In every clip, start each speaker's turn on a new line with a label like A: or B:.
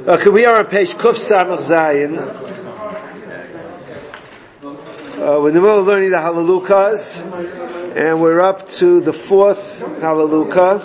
A: Okay, we are on page Kuf Samach Zayin. We're in the middle of learning the Halalukas, and we're up to the fourth Halaluka,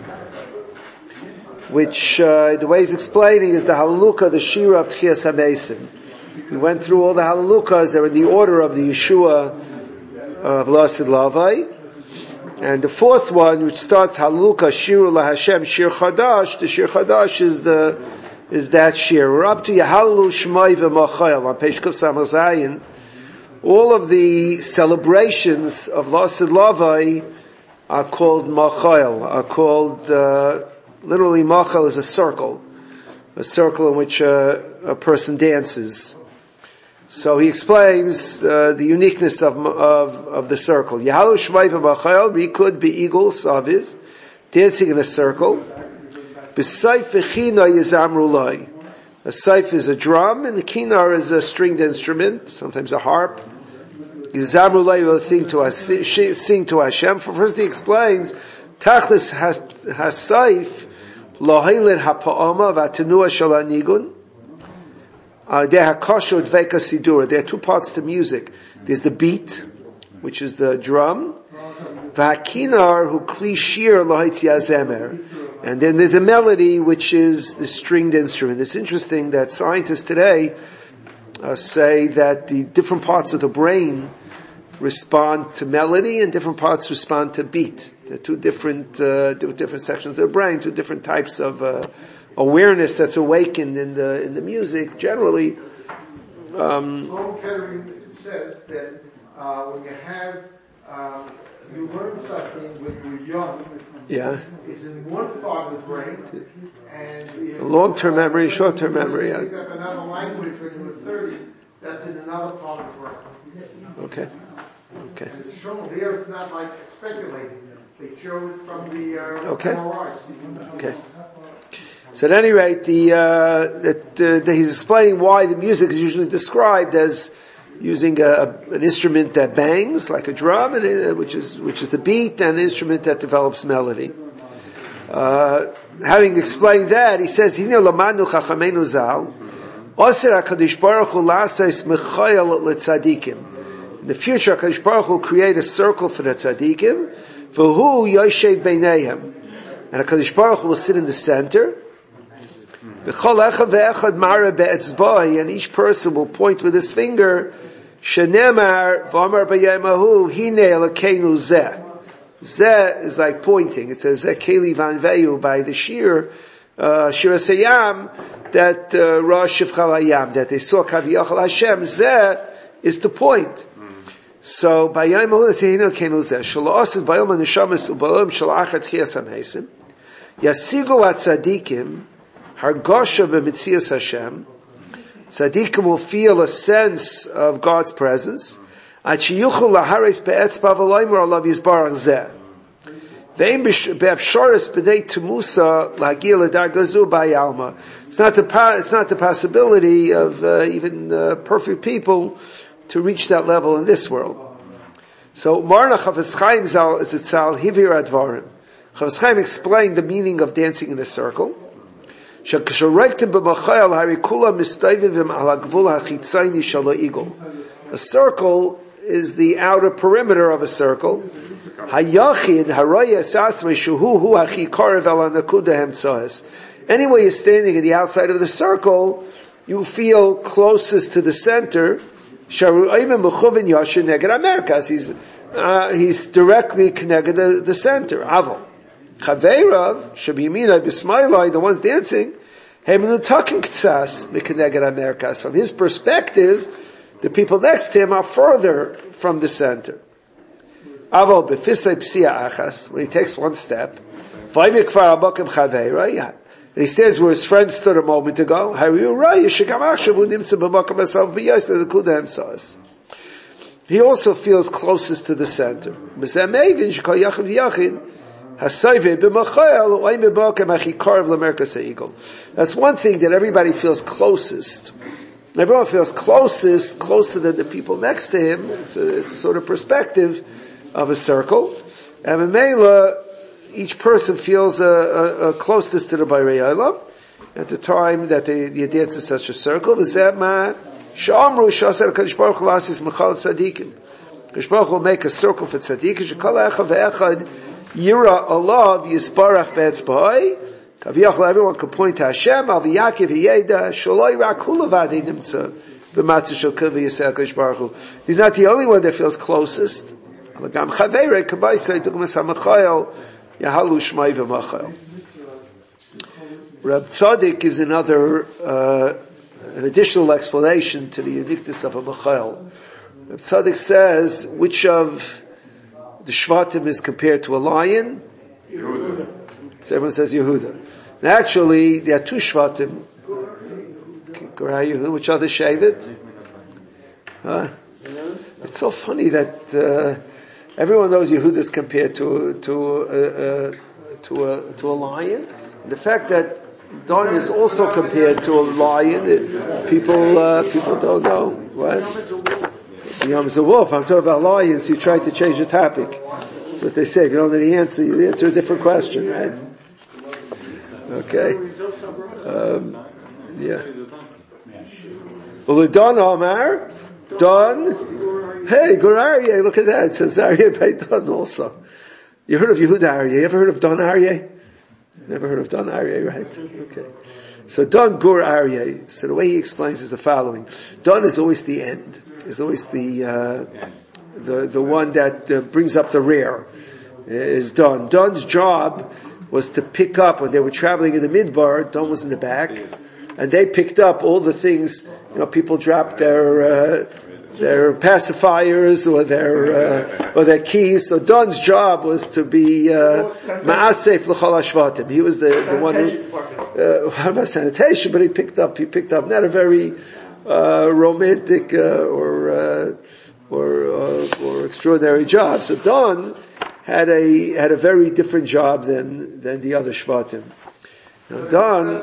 A: which the way he's explaining is the Halaluka, the Shira of Tchias HaMesim. We went through all the Halalukas. They're in the order of the Yeshua of Lasid Lavai. And the fourth one, which starts Halaluka Shiru LaHashem Shir Chadash, the Shir Chadash is that Shir. We're up to Yahalu Shmai V'Machayel on page Kuf Samach Zayin. All of the celebrations of Lasid Lavai are called Machayel, are called, literally Machayel is a circle in which a person dances. So he explains the uniqueness of the circle. Yahalu Shmai V'Machayel, Rikud Be'igul Saviv, dancing in a circle. B'saif v'china yizamru lai. A saif is a drum, and the kinar is a stringed instrument, sometimes a harp. Yizamru lai will sing to Hashem. First he explains, Tachlis has-saif lahilin ha'pa'ama v'atenua shal ha'nigun. There are two parts to music. There's the beat, which is the drum. V'hakinar hu kli shir lahitzi hazemer. And then there's a melody, which is the stringed instrument. It's interesting that scientists today say that the different parts of the brain respond to melody and different parts respond to beat. They're two different sections of the brain, two different types of awareness that's awakened in the music. Generally,
B: Sloan Kettering says that when you have you learn something when you're young.
A: Yeah.
B: It's in one part of the brain, and
A: long-term memory, short-term memory.
B: Pick up another language when you're 30. That's in another part of the brain.
A: Okay.
B: And it's shown here. It's not like speculating. They showed it from the MRIs.
A: Okay. So at any rate, he's explaining why the music is usually described as using an instrument that bangs like a drum, which is the beat, and an instrument that develops melody. Having explained that, he says, "Hine lamanu chachamenu zal, oser HaKadosh Baruch Hu la'asais mechayel letzadikim." In the future, HaKadosh Baruch Hu will create a circle for the tzadikim, v'hu yoshev beineihem, and HaKadosh Baruch Hu will sit in the center. V'chol echad ve'echad mara be'etzboi, and each person will point with his finger. Shenemar v'amar b'yemahu hine elokeinu zeh. Zeh is like pointing. It says zeh keli vanveyu by the shir Sayam that Rosh Shivchal Hayam, that they saw Kaviyachal Hashem. Zeh is to point. So b'yemahu hine elokeinu zeh shelo asid b'yom haneshamas u'b'yom shel achar tchias hamesim yasigu atzadikim hargosha b'mitzias Hashem. Tzaddikim will feel a sense of God's presence. Ad sheyuchol laharis be'etzba v'loimer alav yizbarach zeh. Ve'im be'afshoris b'dei temusa la'agil l'darga zu b'ayalma. It's not the possibility of even perfect people to reach that level in this world. So Marna Chafetz Chaim Zal is Itzal Hivir Advarim. Chafetz Chaim explained the meaning of dancing in a circle. A circle is the outer perimeter of a circle. Anyway, you're standing at the outside of the circle, you feel closest to the center. He's directly connected to the center. Aval. Chaveirav, Shabimina, Bismailai, the ones dancing, from his perspective, the people next to him are further from the center. Aval befisai psia achas, when he takes one step, and he stands where his friend stood a moment ago, he also feels closest to the center. That's one thing that everybody feels closest. Everyone feels closer than the people next to him. It's a sort of perspective of a circle. And in Mela, each person feels a closeness to the Bayrei Olam. at the time that you dance in such a circle. V'zeh Sh'amru sh'asar HaKadosh Baruch Hu lasis mechal tzadikim. HaKadosh Baruch Hu will make a circle for tzadikim. Shekol echad ve'echad yira alav yisparach be'etzba'ai. Kaviyachal, everyone can point to Hashem. Al v'yakiv v'yeda shaloi rak hu levadei nimtza b'matzah shel kiv v'yisei HaKadosh Baruch Hu. He's not the only one that feels closest. Gam chaveirei kabaisei dugmas ha'machayel yahalu shmai v'machayel. Reb Tzaddik gives another an additional explanation to the uniqueness of a Machal. Reb Tzaddik says, which of the Shvatim is compared to a lion? Yehuda. So everyone says Yehuda. Now actually, there are two Shvatim. Which other Shevet? Huh? It's so funny that everyone knows Yehuda is compared to a lion. And the fact that Dan is also compared to a lion. People don't know. What? Yom is a wolf. I'm talking about lions. You tried to change the topic. That's what they say. If you don't know the answer, you answer a different question, right? Okay. Yeah. Well, the Dan Amar, Dan. Hey, Gur Aryeh. Look at that. It says Aryeh by Dan also. You heard of Yehuda Aryeh? You ever heard of Dan Aryeh? Never heard of Dan Aryeh, right? Okay. So Dan Gur Aryeh. So the way he explains is the following: Dan is always the end. Is always the one that brings up the rear. Is Dan. Dan's job was to pick up when they were traveling in the midbar. Dan was in the back, and they picked up all the things. People dropped their pacifiers or their keys. So Don's job was to be ma'asef l'chol hashvatim. He was the one who about sanitation, but he picked up not a very romantic or extraordinary job. So Don had a very different job than the other shvatim. Now Don.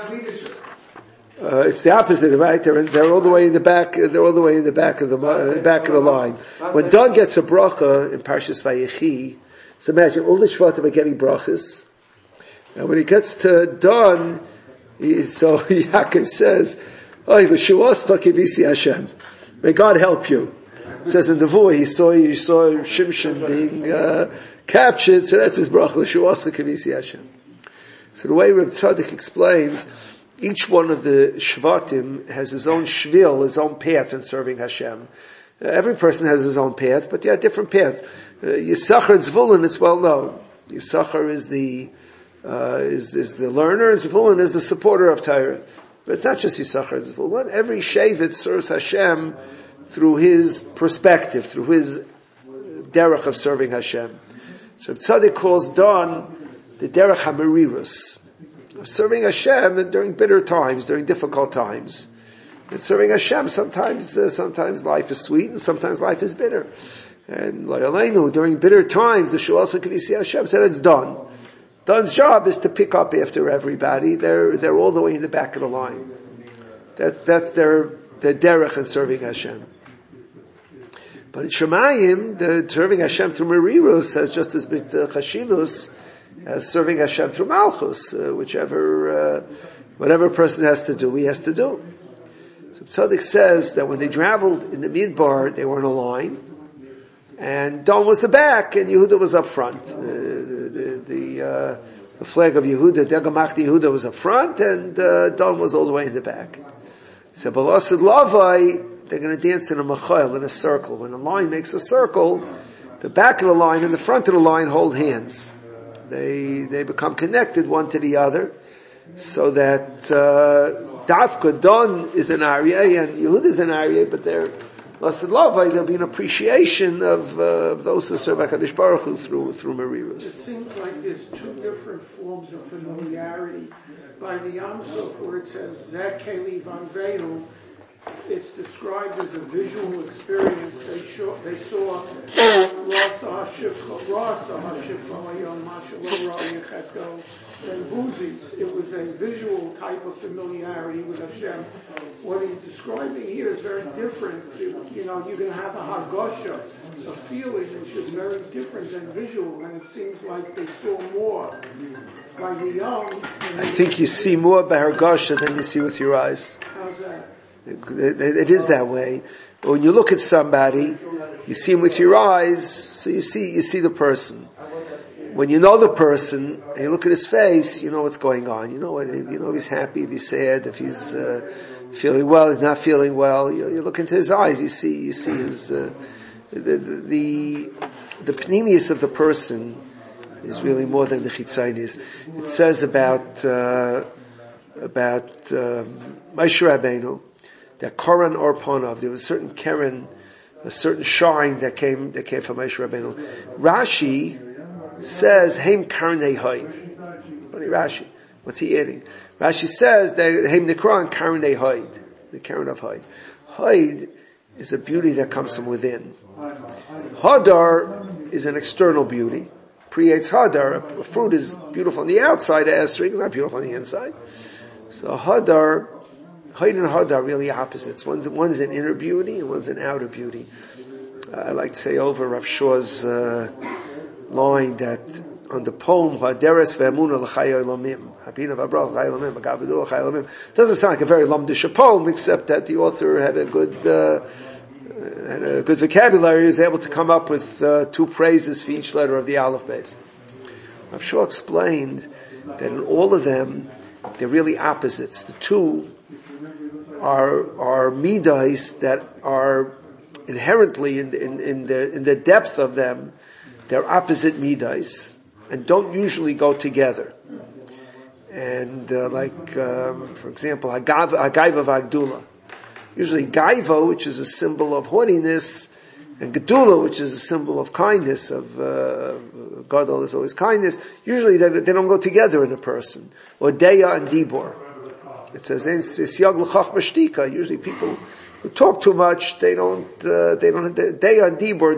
A: It's the opposite, right? They're all the way in the back. They're all the way in the back of the line. When Dan gets a bracha in Parshas Vayechi, so imagine all the shvatim are getting brachas, and when he gets to Dan, so Yaakov says, "Oh, v'shuasta kivisi Hashem." May God help you. It says in the Vua, he saw Shimshon being captured, so that's his bracha. V'shuasta kivisi Hashem. So the way Reb Tzaddik explains. Each one of the Shvatim has his own shvil, his own path in serving Hashem. Every person has his own path, but there are different paths. Yisachar and Zvulun, it's well known. Yisachar is the learner, and Zvulun is the supporter of Torah. But it's not just Yisachar and Zvulun. Every Shevet serves Hashem through his perspective, through his derech of serving Hashem. So Tzaddik calls Dan the derech HaMerirus. Serving Hashem during bitter times, during difficult times. And serving Hashem, sometimes life is sweet and sometimes life is bitter. And La'aleinu, during bitter times, the Shu'asa Kivisi Hashem said it's done. Dan's job is to pick up after everybody. They're all the way in the back of the line. That's their derech in serving Hashem. But in Shemayim, the serving Hashem through Merirus has just as big chashivus as serving Hashem through Malchus, whatever person has to do, he has to do. So Tzaddik says that when they traveled in the Midbar, they were in a line, and Dan was the back, and Yehuda was up front. The flag of Yehuda, Degamachti Yehuda was up front, and Dan was all the way in the back. So Balasid Lavai, they're going to dance in a machayil, in a circle. When a line makes a circle, the back of the line and the front of the line hold hands. They become connected one to the other, so that Dafka Don is an Aryeh and Yehuda is an Aryeh, but they're Lasid Lavai. There'll be an appreciation of those who serve HaKadosh Baruch Hu through Merirus.
C: It seems like there's two different forms of familiarity. By the Yam Suf, where it says Zeh Keli Van Vehu, it's described as a visual experience. They saw Rasa HaShifra Hayom Mashallah Ra Yecheskel than Buzis. It was a visual type of familiarity with Hashem. What he's describing here is very different. You know, you can have a Hagosha, a feeling which is very different than visual, and it seems like they saw more. By the young,
A: I think you see more by Hagosha than you see with your eyes.
C: how's that?
A: It is that way. When you look at somebody, you see him with your eyes, so you see the person. When you know the person, and you look at his face, you know what's going on. You know if he's happy, if he's sad, if he's feeling well, he's not feeling well. You look into his eyes, you see his the pneumius of the person is really more than the chitzainis. It says about Moshe Rabbeinu that Koran or Ponav, there was a certain Keren, a certain shine that came from Moshe Rabbeinu. Rashi says Heim Karnei Haid. Funny Rashi. What's he adding? Rashi says that Heim Nikra and Karnei Haid, the Keren of Haid. Haid is a beauty that comes from within. Hadar is an external beauty. Creates Hadar. A fruit is beautiful on the outside, Esrig, not beautiful on the inside. So Hadar, Haid and Hadar are really opposites. One's an inner beauty and one's an outer beauty. I like to say over Rav Shaw's line that on the poem Haderes ve'emuna l'chaya elamim, Habina v'abrach l'chaya elamim, Agavidu l'chaya elamim. Doesn't sound like a very lumdish poem, except that the author had a good vocabulary. He was able to come up with two praises for each letter of the Aleph base. Rav Shaw explained that in all of them, they're really opposites. The two are midas that are inherently in the depth of them, they're opposite midas and don't usually go together. And for example, Hagaiva v'Agdula. Usually Gaiva, which is a symbol of haughtiness, and Gedula, which is a symbol of kindness, of Gadol is always kindness. Usually they don't go together in a person. Or Deya and Dibor. It says usually people who talk too much, they don't Deya and Dibor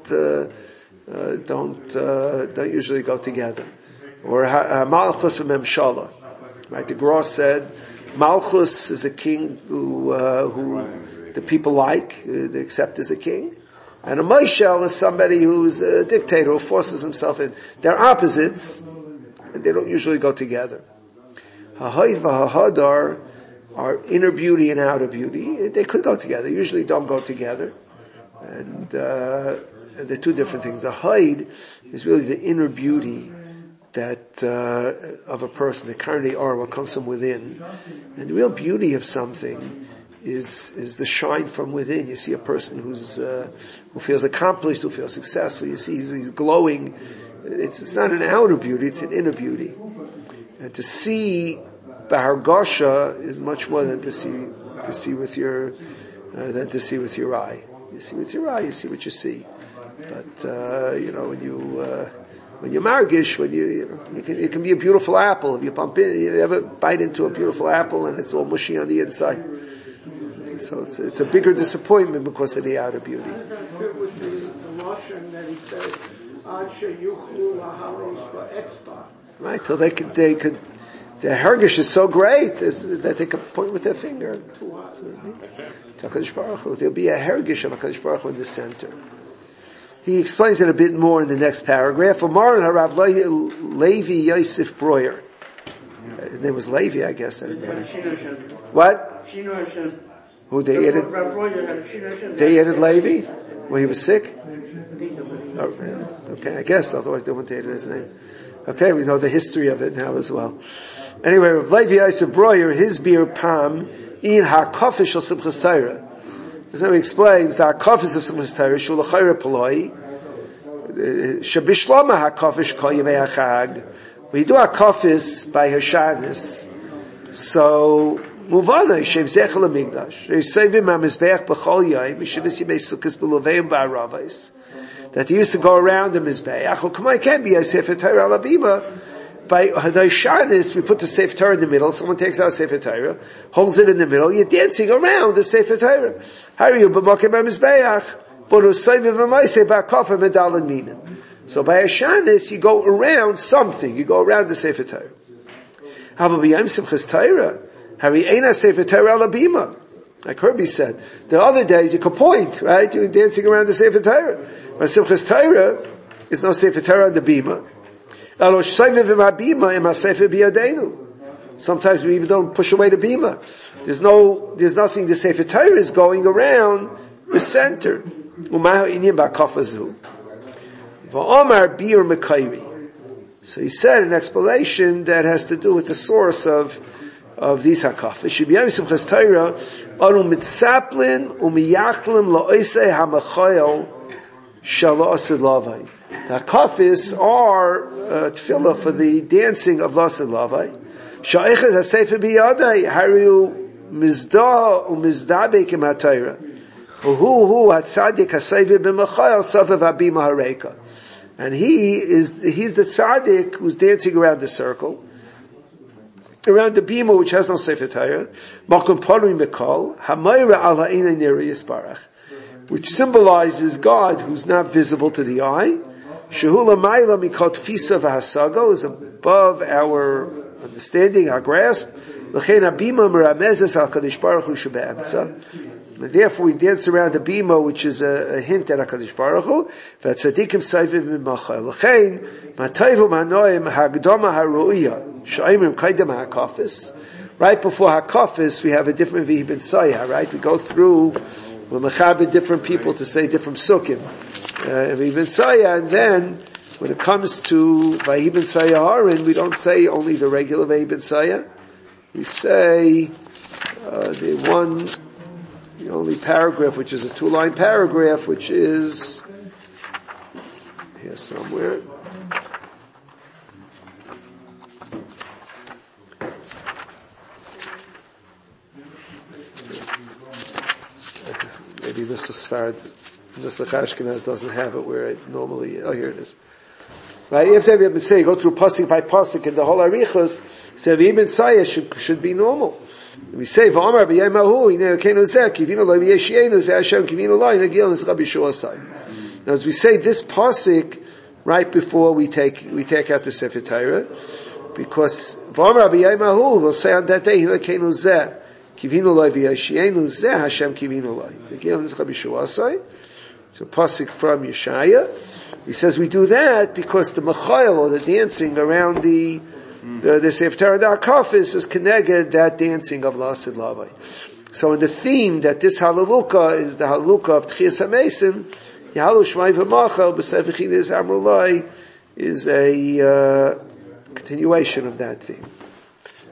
A: don't usually go together. Or Malchus and Memshala. Right? The Gra said Malchus is a king who the people like, they accept as a king. And a Moshel is somebody who's a dictator who forces himself in. They're opposites, and they don't usually go together. Ha'hayv v'ha'hadar are inner beauty and outer beauty. They could go together. They usually don't go together. And they're two different things. The haid is really the inner beauty that of a person, the karnei or what comes from within. And the real beauty of something is the shine from within. You see a person who feels accomplished, who feels successful. You see he's glowing. It's not an outer beauty; it's an inner beauty. And to see Bahargasha is much more than to see with your eye. You see with your eye, you see what you see. But when you're margish, it can be a beautiful apple. If you ever bite into a beautiful apple and it's all mushy on the inside. So it's a bigger disappointment because of the outer beauty.
C: How does that fit with the Russian that he says, Ad sheyuchlu laharos ba'etzba?
A: Right, till they could, their hergish is so great that they could point with their finger. To HaKadosh Baruch Hu. There'll be a hergish of HaKadosh Baruch Hu in the center. He explains it a bit more in the next paragraph. Amar and Harav Levi Yosef Breuer. His name was Levi, I guess. What? Who they added? They added Levi when he was sick? Oh, really? Okay, I guess. Otherwise they wouldn't add his name. Okay, we know the history of it now as well. Anyway, Rav Levi Yosef Breuer, his beer Pam, in HaKofish of Simchas Torah. So he explains the HaKofish of Simchas Torah, Shul HaChayra Paloi, Shabishlama HaKofish Kol Yemei HaChag. We do HaKofish by Hashanah. So, Muvana, Shem Zechel HaMikdash, Yisevim HaMizbeach B'chol Yom, Yishevis Yemei Sukkos B'Loveim Ba'aravais, that he used to go around the Mizbeach. It can't be a Sefer Torah Al Abima. By Hadashanis, we put the Sefer Torah in the middle. Someone takes out Sefer Torah, holds it in the middle. You're dancing around the Sefer Torah. How are you? B'mokem HaMizbeach. So by Hashanis, you go around something. You go around the Sefer Torah. Like Herbie said, the other days you could point, right? You're dancing around the Sefer Torah. But Simchas Torah is no Sefer Torah on the Bima. Sometimes we even don't push away the Bima. There's nothing, the Sefer Torah is going around the center. So he said an explanation that has to do with the source of these hakafis. Shibiyam Simchas Torah aru mitzaplin umiyachlim la'osei hamachayel shala'asid lavai. The hakafis are tefillah for the dancing of la'asid lavai. Sha'echet hasefer biyadai haru mizdah umizdabek im ha'torah. Uhu hatzadik haseiver b'machayel savev habima hareka. And he's the tzaddik who's dancing around the circle, around the bima which has no Sefer Torah, makom parim bekol, hamayra al ha'inei nirei yisparach, which symbolizes God who's not visible to the eye. Shehula mayla mikol tfisa v'hasago, is above our understanding, our grasp. L'chein habima meramezes al kadosh baruch hu shebe'emtza. And therefore we dance around the bima, which is a hint at HaKadosh Baruch Hu. V'atzadikim saiviv mimachal. L'chein, matayvu manoim hagdoma haru'iyah. Sha'imrim kaidem ha'akafis. Right before ha'akafis, we have a different V'hi ben Sayah, right? We go through, we're mechabed different people to say different psukim. V'hi ben Sayah, and then, when it comes to V'hi ben Sayah Harin, we don't say only the regular V'hi ben Sayah. We say, the only paragraph, which is a 2-line paragraph, which is here somewhere. Maybe Mr. Sfard, Mr. Ashkenaz doesn't have it where it normally, here it is. Right, after we have been saying, go through pasuk by pasuk, and the whole arichos, so even Sayah should be normal. We say, "V'amar b'yaymahu ine kenu zeh kivinu lo b'yeshienu zeh Hashem kivinu lo inagil nis Rabbi Shua say." Now, as we say this pasuk right before we take out the Sefer Torah, because "V'amar b'yaymahu" will say on that day, "Ine kenu zeh kivinu lo b'yeshienu zeh Hashem kivinu lo inagil nis Rabbi Shua say." It's a pasuk from Yeshaya. He says we do that because the machayel, or the dancing around the Sefer Torah Kafis is connected that dancing of La'asid Lavai. So in the theme that this Hallelujah is the Hallelujah of Tchias HaMesim, Yahalu Shmai V'machal B'Sefer Chinas Amrulai is a continuation of that theme.